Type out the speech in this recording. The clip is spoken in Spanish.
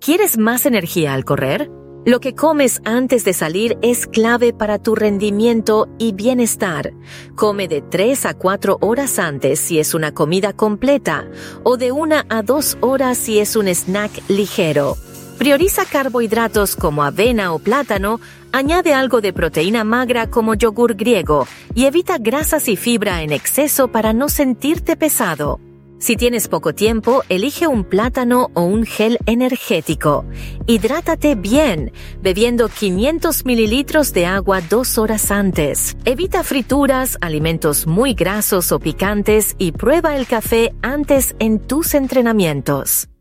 ¿Quieres más energía al correr? Lo que comes antes de salir es clave para tu rendimiento y bienestar. Come de 3 a 4 horas antes si es una comida completa o de 1 a 2 horas si es un snack ligero. Prioriza carbohidratos como avena o plátano, añade algo de proteína magra como yogur griego y evita grasas y fibra en exceso para no sentirte pesado. Si tienes poco tiempo, elige un plátano o un gel energético. Hidrátate bien, bebiendo 500 mililitros de agua 2 horas antes. Evita frituras, alimentos muy grasos o picantes y prueba el café antes en tus entrenamientos.